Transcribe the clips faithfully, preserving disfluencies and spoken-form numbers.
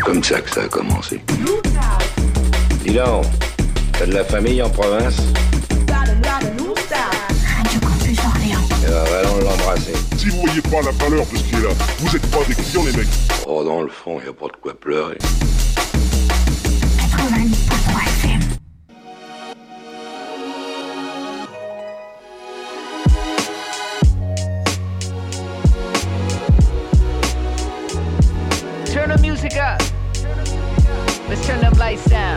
comme ça que ça a commencé. Dis donc, t'as de la famille en province? Radio Campus Orléans. Eh ben, allons l'embrasser. Si vous voyez pas la valeur de ce qui est là, vous êtes pas des clients les mecs. Oh, dans le fond, y a pas de quoi pleurer. quatre-vingt-dix point trois F M. Turn the music up. Let's turn them lights down.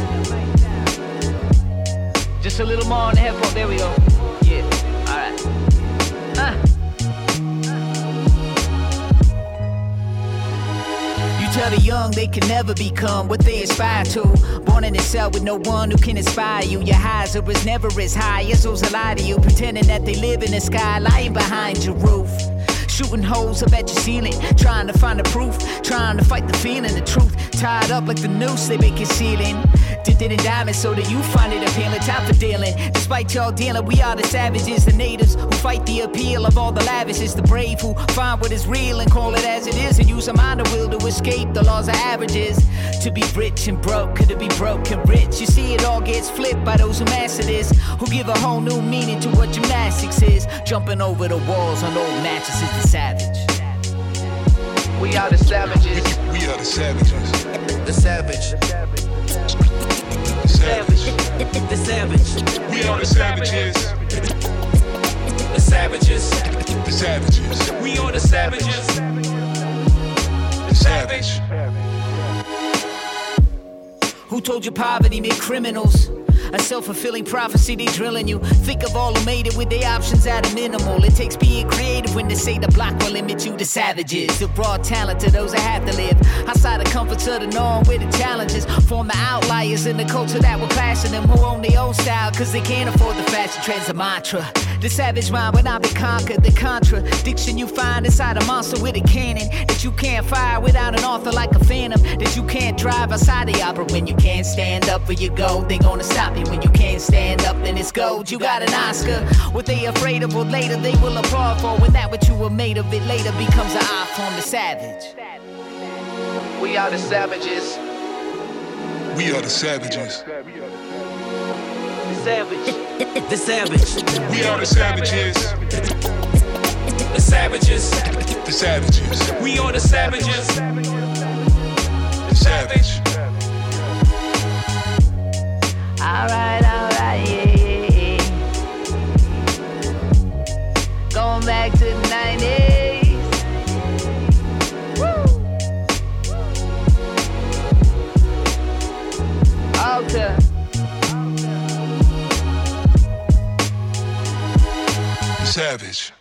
Just a little more on the headphone. There we go. Yeah. All right. Uh. You tell the young they can never become what they aspire to. Born in a cell with no one who can inspire you. Your highs are as never as high as those that lie to you, pretending that they live in the sky, lying behind your roof. Shooting holes up at your ceiling, trying to find the proof, trying to fight the feeling, the truth. Tied up like the noose they been concealing. Dipped it in diamonds so that you find it appealing. Time for dealing. Despite y'all dealing, we are the savages, the natives who fight the appeal of all the lavishes. The brave who find what is real and call it as it is, and use a mind of will to escape the laws of averages. To be rich and broke, to be broke and rich. You see, it all gets flipped by those who master this, who give a whole new meaning to what gymnastics is. Jumping over the walls on old mattresses. The savage. We are the savages. We are the savages. The savage. The savage. The savage. We are the savages. The savages. The savages. We are the savages. The savage. Who told you poverty made criminals? A self-fulfilling prophecy they drilling you. Think of all who made it with their options at a minimal. It takes being creative when they say the block will limit you to savages. The raw talent to those that have to live outside the comforts of the norm where the challenges form the outliers in the culture that will clash in them who own their own style cause they can't afford the fashion trends. A mantra. The savage mind will not be conquered. The contradiction you find inside a monster with a cannon that you can't fire without an author like a phantom. That you can't drive outside the opera when you can't stand up for your goal. They gonna stop you when you can't stand up, then it's gold. You got an Oscar. What they afraid of, or later they will applaud for. When that what you were made of, it later becomes an art form. The savage. We are the savages. We are the savages. The savage. The savage. We are the savages. The savages. The savages. We are the savages. The savage. Alright, alright, yeah, yeah, yeah. Going back to the nineties. Woo! Alta. The savage.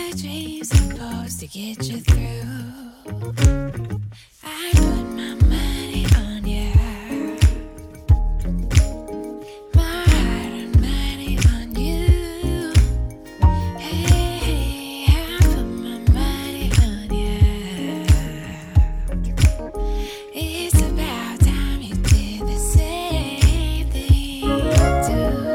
a dream supposed to get you through? I put my money on you. My heart and money on you. Hey, hey, I put my money on you. It's about time you did the same thing too.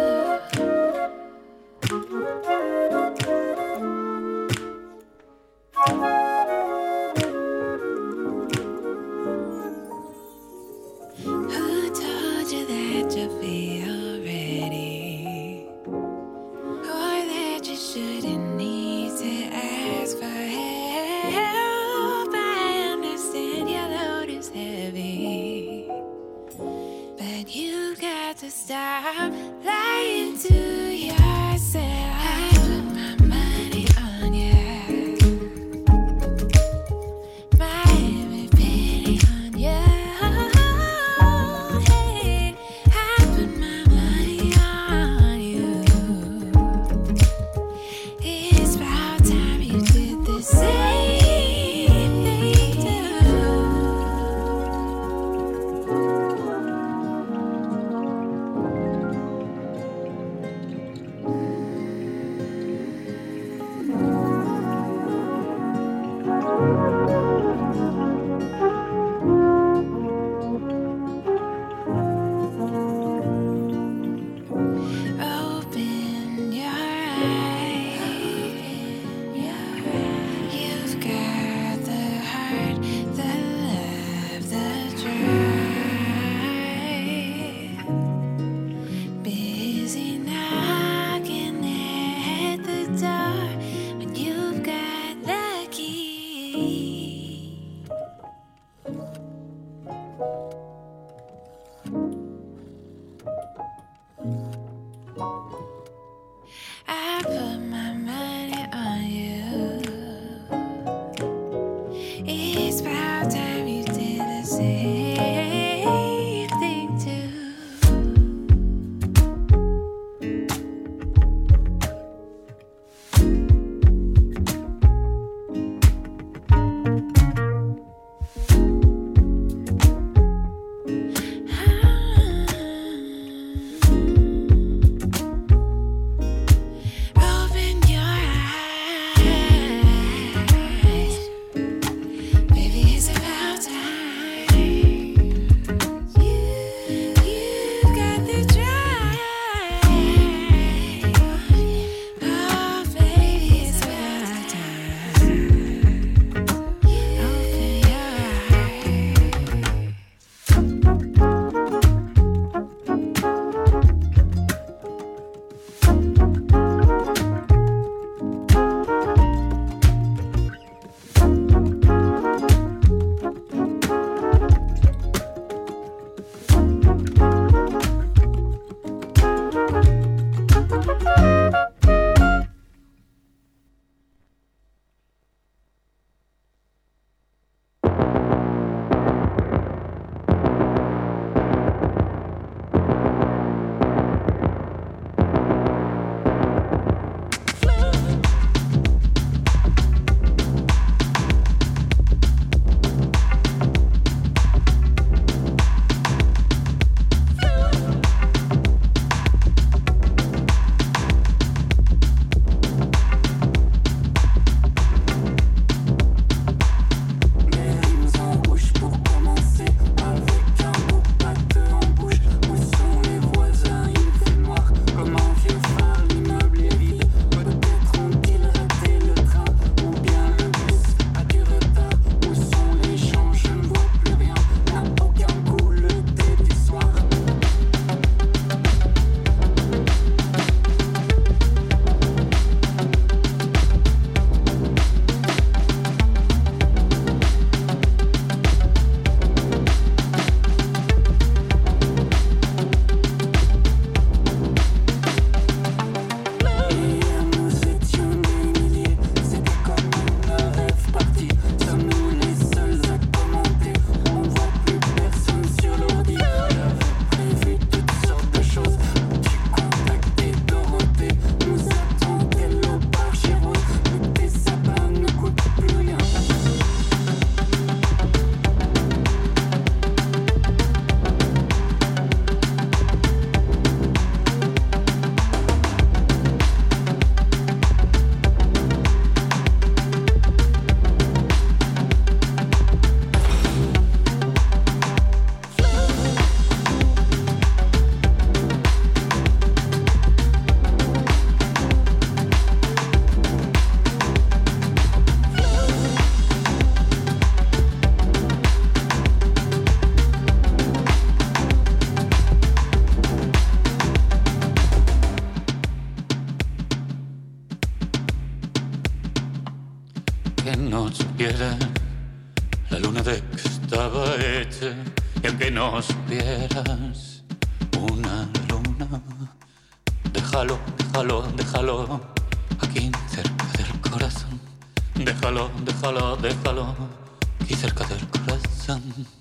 que nos viera la luna de que estaba hecha, y aunque nos vieras una luna, déjalo, déjalo, déjalo aquí cerca del corazón. Déjalo, déjalo, déjalo aquí cerca del corazón.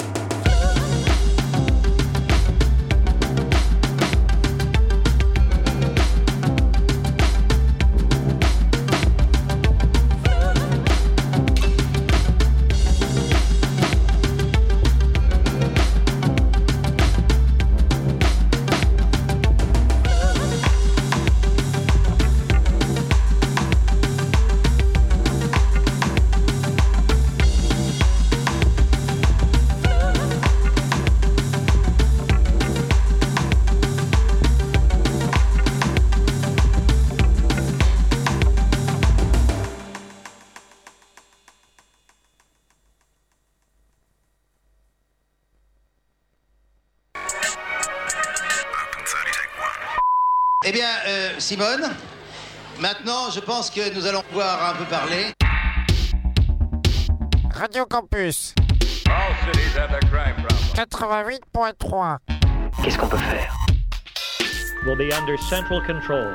Eh bien, euh, Simone, maintenant, je pense que nous allons pouvoir un peu parler. Radio Campus quatre-vingt-huit point trois. Qu'est-ce qu'on peut faire? Will be under central control.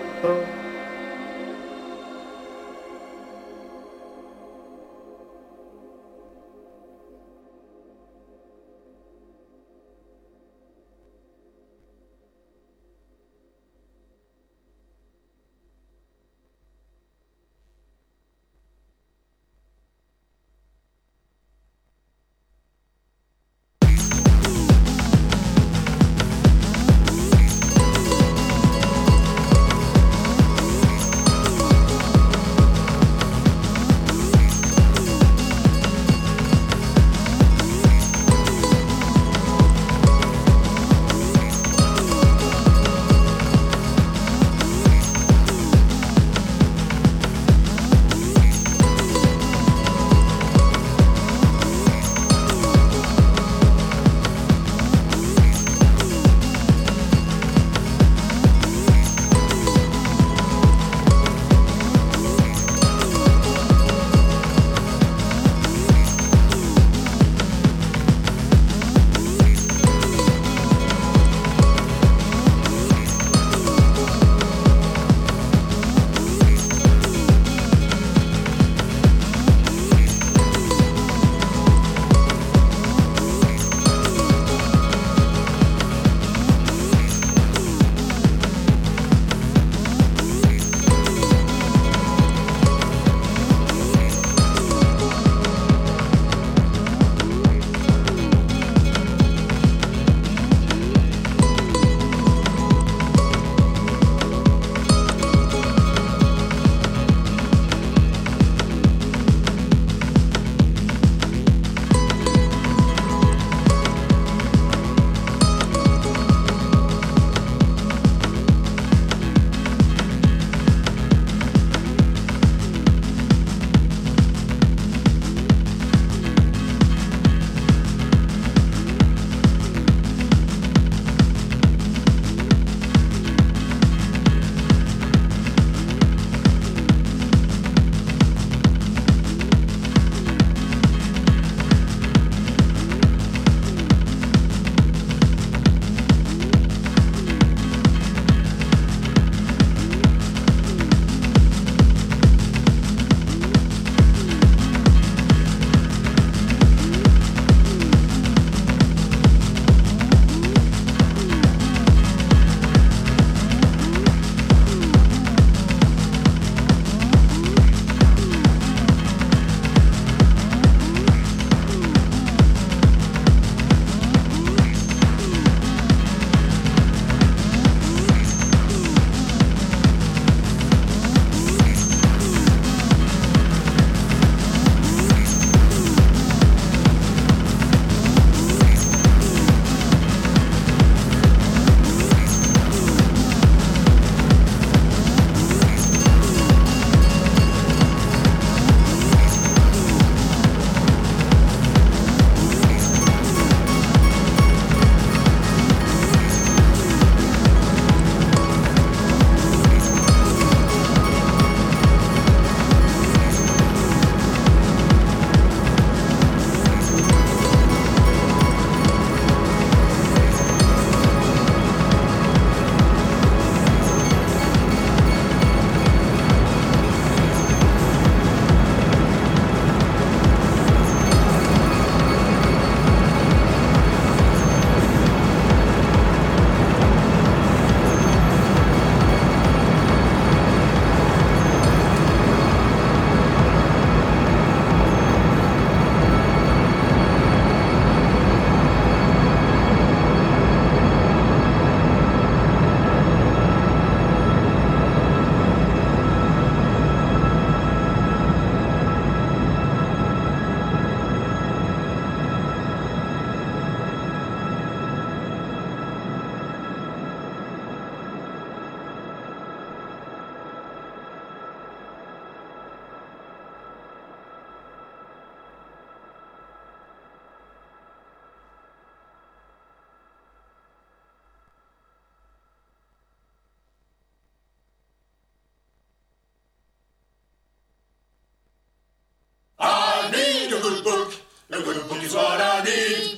A good book is what I need.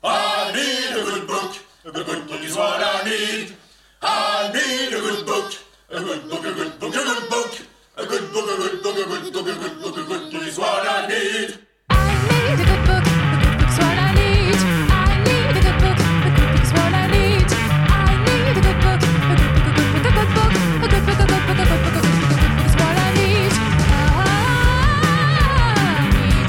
I need a good book. A good book is what I need. I need a good book. A good book, a good book, a good book. A good book, a good book, a good book, a good book, a good book is what I need. I need a good book. A good book's what I need. I need a good book. A good book is what I need. I need a good book. A good book, a good book, a good book. A good book, a good book, a good book, a good book, a good book is what I need. I need.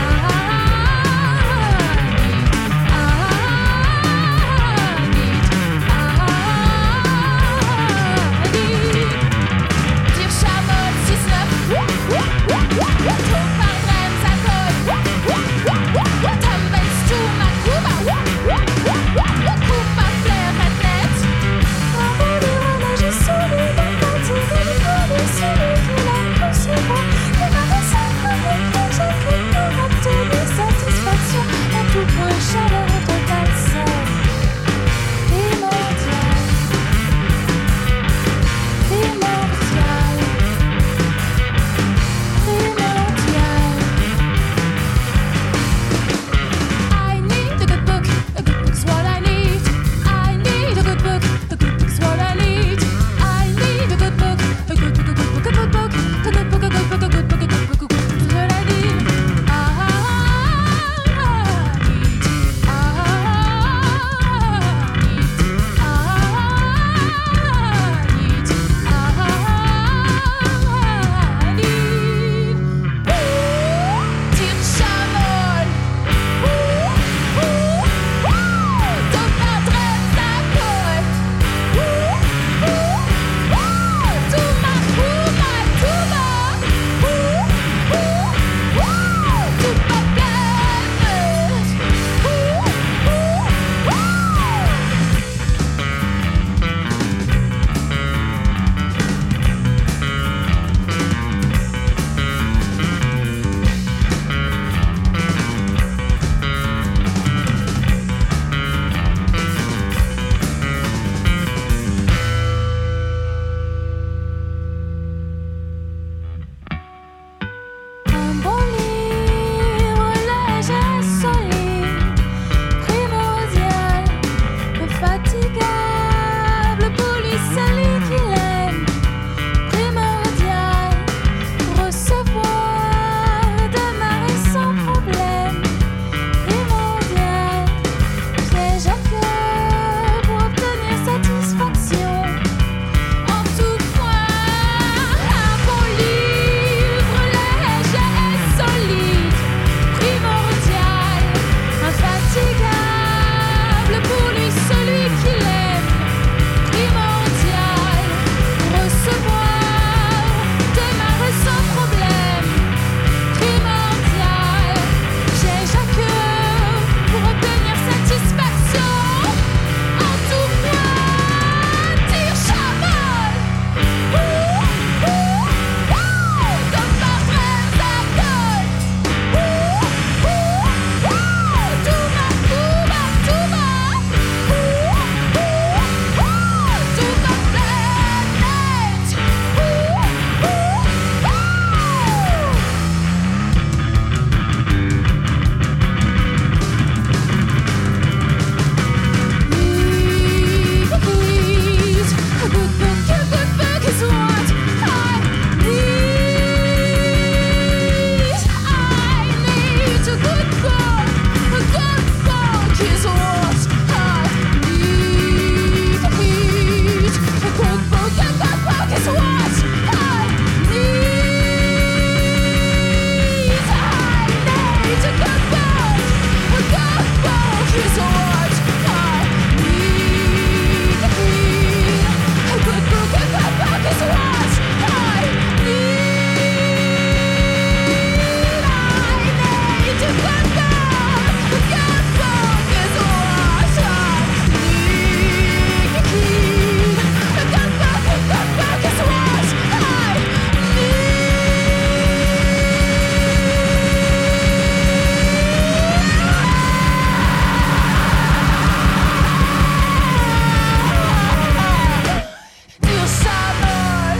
Tire Chamol six neuf. Trop par drème ça colle. Tumbles to ma coupe. Coupe à fleur net. Un relais j'ai souri dans ta tire. Le celui qui l'a poussé moi. Que ma recette avec que j'ai cru pour obtenir satisfaction. En tout point chaleur totale seule. Primordial. Primordial. Primordial. I need a good book. A good book's what I need. I need a good book. A good book's what I need. I need a good book. A good book, a good book, a good book. A good book, a good book, a good book, a good book, a good book is what I need. Tire Chamol. Top par drème ça colle. Tout ma coupe à tout bas. Tout ma planète. Un bon livre léger, solide, primordial, infatigable pour lui celui qui l'aime. Primordial, recevoir, démarrer sans problème. Primordial, piège à cœur pour obtenir satisfaction. En tout point, un bon livre léger et solide, primordial, infatigable pour lui celui qui l'aime. Primordial, recevoir, démarrer sans problème. Primordial, piège à cœur pour obtenir satisfaction. En tout point, tire Chamol. Top par drème ça colle. Tout ma coupe à tout bas. Tout ma planète. Please, a good book, a good book is what I need. I need a good book, a good book is what I need. A good book, a good book is what I need. I need a good book, a good book is what I need. A good book, a good book is what I need. I need a good book, a good book is what I need. A good book, a good book is what I need. Tire Chamol.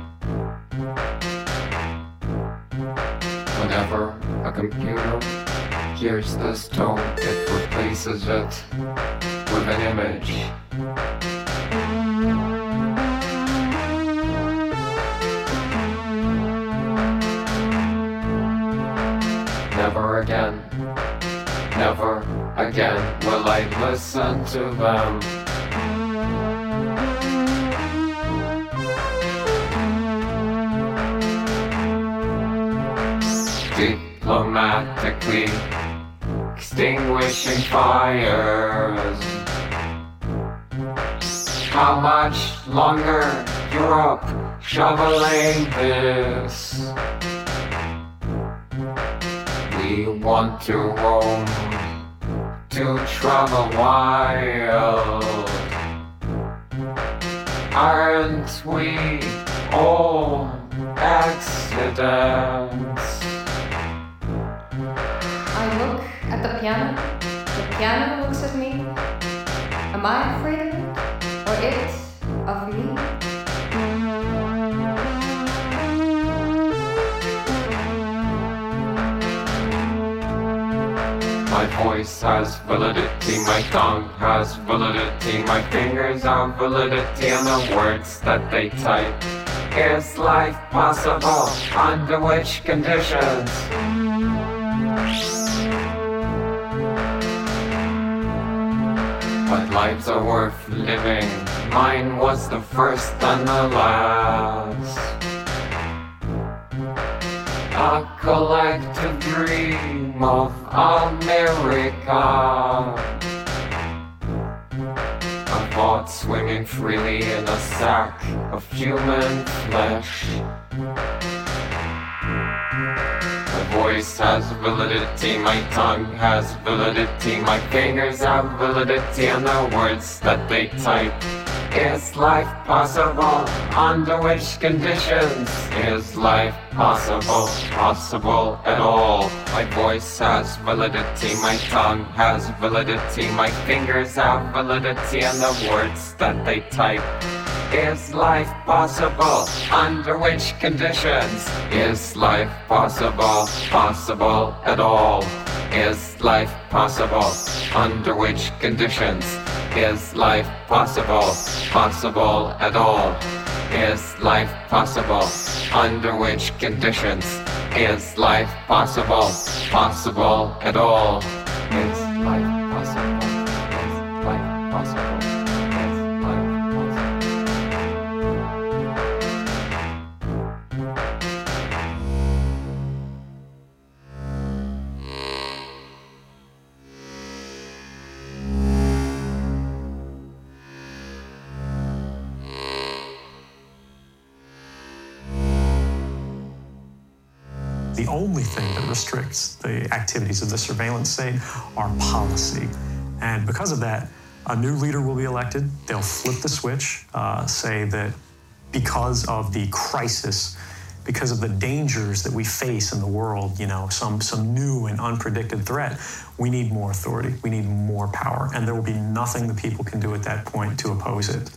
Whenever a computer Here's the stone, it replaces it with an image. Never again, never again will I listen to them. Diplomatically extinguishing fires. How much longer, Europe, shoveling this? We want to roam, to travel wild. Aren't we all accidents? I look at the piano, the piano looks at me. Am I afraid of it, or it of me? My voice has validity, my tongue has validity, my fingers have validity, and the words that they type. Is life possible? Under which conditions? But lives are worth living. Mine was the first and the last. A collective dream of America. A thought swimming freely in a sack of human flesh. My voice has validity, my tongue has validity, my fingers have validity, and the words that they type. Is life possible? Under which conditions? Is life possible? Possible at all? My voice has validity, my tongue has validity, my fingers have validity, and the words that they type. Is life possible? Under which conditions? Is life possible? Possible at all? Is life possible? Under which conditions? Is life possible? Possible at all? Is life possible? Under which conditions? Is life possible? Possible at all? Is life possible? Is life possible? The only thing that restricts the activities of the surveillance state are policy. And because of that, a new leader will be elected. They'll flip the switch, uh, say that because of the crisis, because of the dangers that we face in the world, you know, some, some new and unpredicted threat, we need more authority, we need more power, and there will be nothing the people can do at that point to oppose it.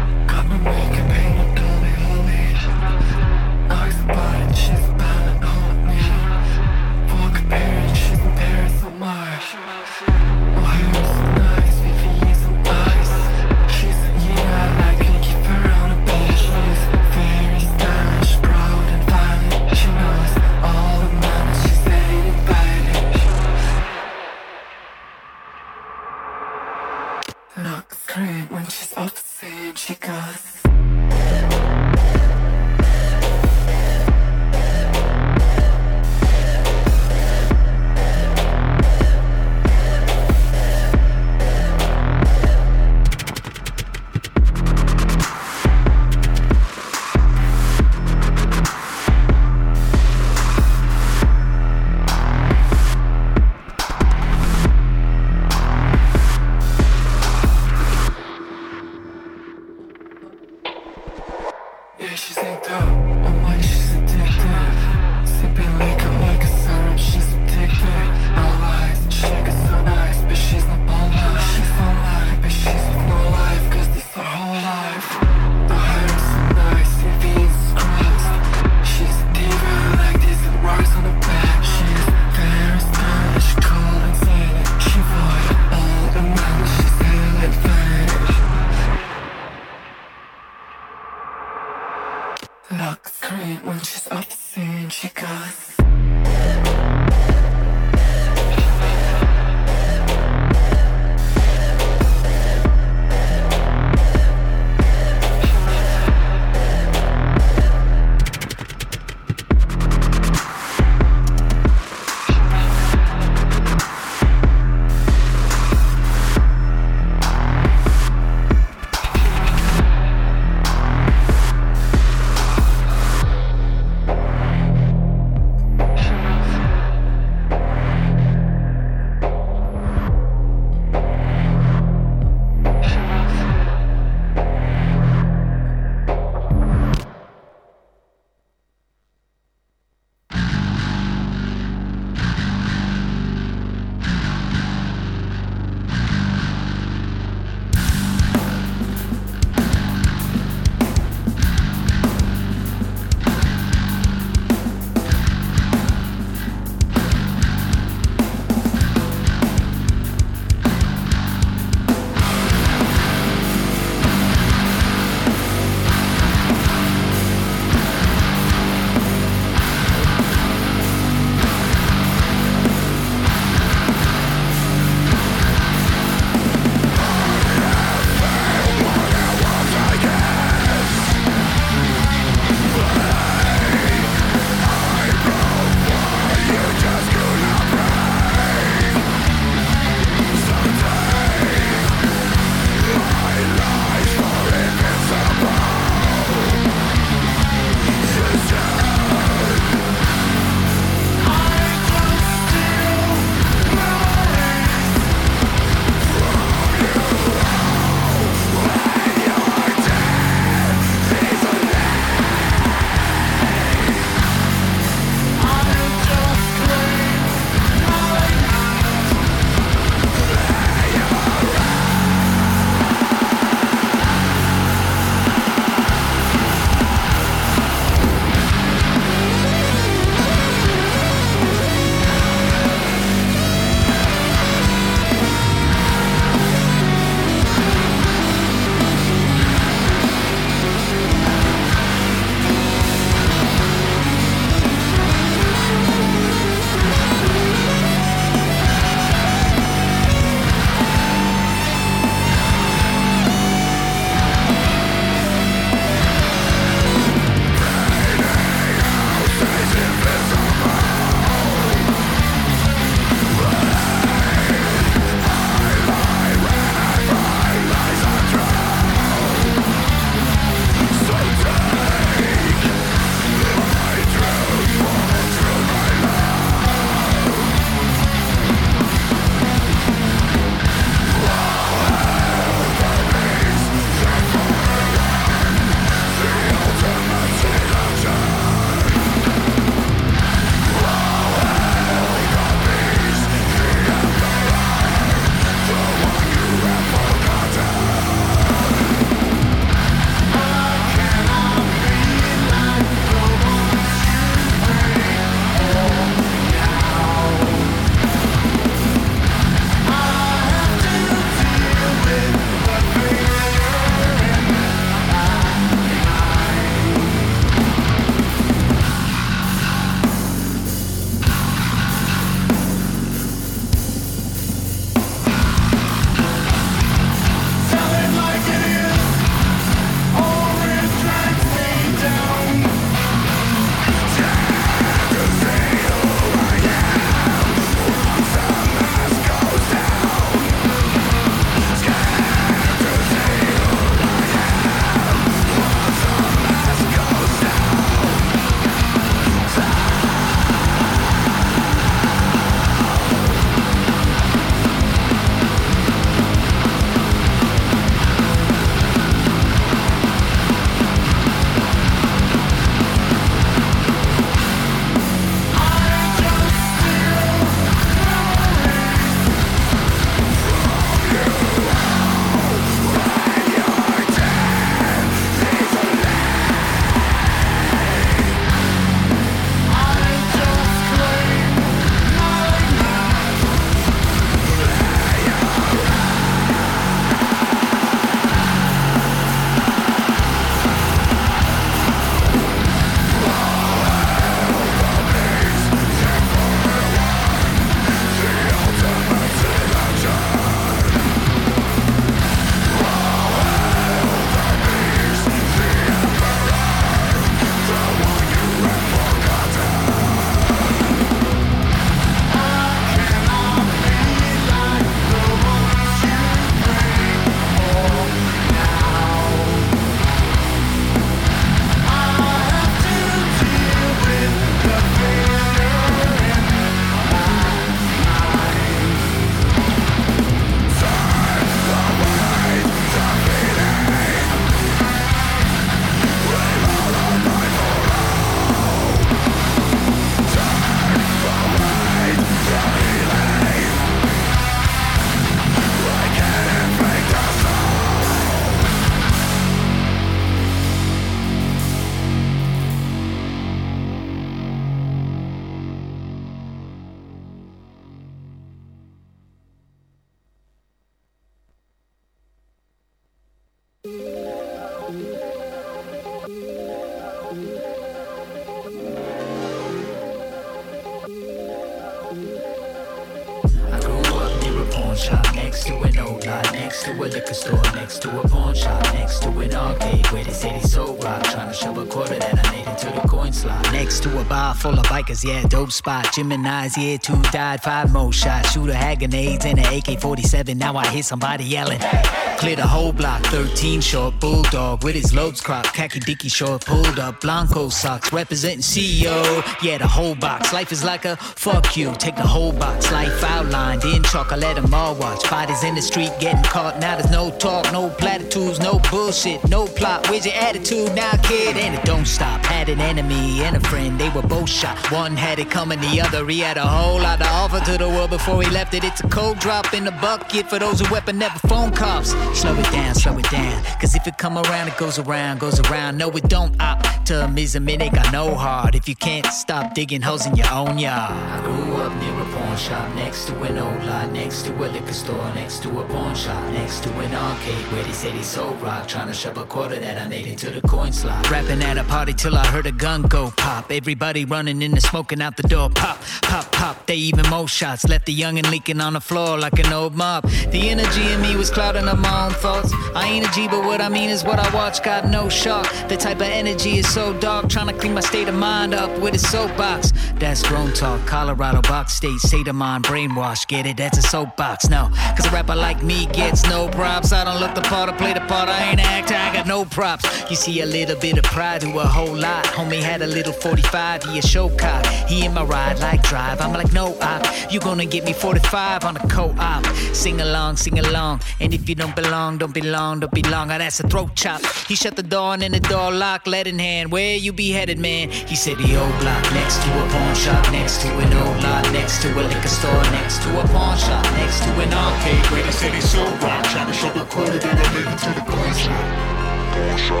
Shop next to an old lot, next to a liquor store, next to a pawn shop, next to an arcade where they say they sold rock, trying to shove a quarter that I made into the coin slot. Next to a bar full of bikers, yeah, dope spot. Gemini's, yeah, two died, five more shots. Shooter had grenades and an A K forty-seven. Now I hear somebody yelling. Clear the whole block, thirteen short, bulldog with his loads cropped, khaki dicky short, pulled up, Blanco socks, representing C E O. Yeah, the whole box. Life is like a fuck you. Take the whole box, life outlined in chalk. I let them all watch. Bodies in the street getting caught. Now there's no talk, no platitudes, no bullshit, no plot. Where's your attitude now, kid? And it don't stop. Had an enemy and a friend, they were both shot. One had it coming, the other he had a whole lot to offer to the world before he left it. It's a cold drop in the bucket for those who weapon never phone cops. Slow it down, slow it down. Cause if it come around, it goes around, goes around. No, it don't. Optimism, it ain't got no heart. If you can't stop digging holes in your own yard. I grew up near a pawn shop, next to an old lot, next to a liquor store, next to a pawn shop, next to an arcade where they say they sold rock, trying to shove a quarter that I made into the coin slot. Rapping at a party till I heard a gun go pop. Everybody running in and smoking out the door. Pop, pop, pop. They even more shots. Left the youngin' leaking on the floor like an old mop. The energy in me was clouding up my own thoughts. I ain't a G, but what I mean is what I watch. Got no shock. The type of energy is so dark. Trying to clean my state of mind up with a soapbox. That's grown talk. Colorado box state, state of mind, brainwash. Get it? That's a soapbox. No, cause a rapper like me gets no props. I don't look the part, I play the part. I ain't an actor, I got no props. You see a little bit of pride to a whole lot. Homie had a little forty-five, he a show cop. He in my ride like drive. I'm like, no op, you gonna get me forty-five on a co-op. Sing along, sing along. And if you don't belong, don't belong, don't belong. Oh, that's a throat chop. He shut the door and then the door locked, lead in hand. Where you be headed, man? He said the old block, next to a pawn shop, next to an old lot, next to a liquor store, next to a pawn shop, next to an arcade where they say they sold rock, trying to shove a quarter that I made into the coin slot. Pawn shop,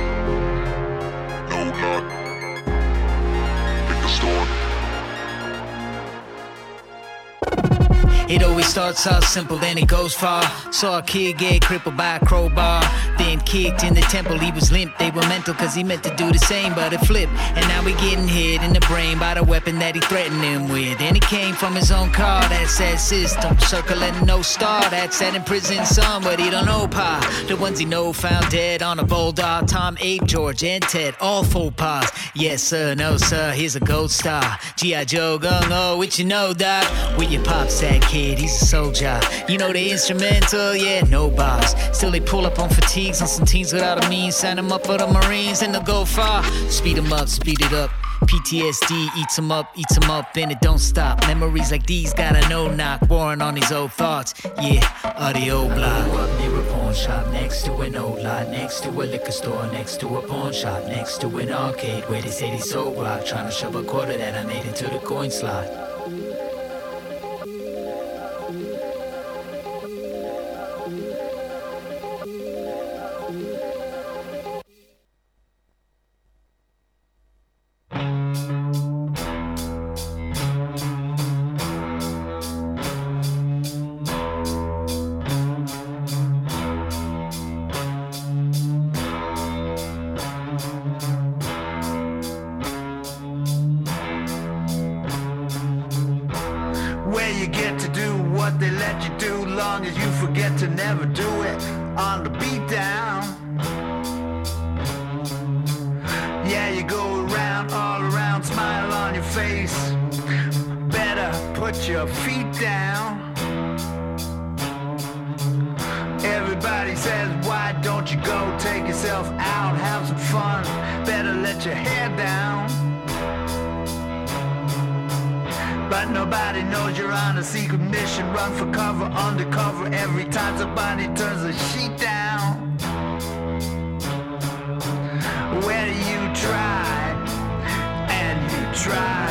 no lot, liquor store. It always starts out simple, then it goes far. Saw a kid get crippled by a crowbar, then kicked in the temple. He was limp, they were mental, cause he meant to do the same, but it flipped. And now we getting hit in the brain by the weapon that he threatened him with. And it came from his own car, that's that system. Circling no star, that's that in prison somebody don't know pa. The ones he know found dead on a bulldog. Tom, Abe, George, and Ted, all faux pas. Yes sir, no sir, here's a gold star. G I. Joe, gung-ho, what you know, doc? Where your pops at, kid? He's a soldier. You know the instrumental, yeah, no boss. Still they pull up on fatigues on some teams without a means. Sign them up for the Marines and they'll go far. Speed them up, speed it up. P T S D eats them up, eats them up, and it don't stop. Memories like these got a no-knock, warring on his old thoughts. Yeah, audio block. I grew up near a pawn shop, next to an old lot, next to a liquor store, next to a pawn shop, next to an arcade where they say they sold rock, trying to shove a quarter that I made into the coin slot. Try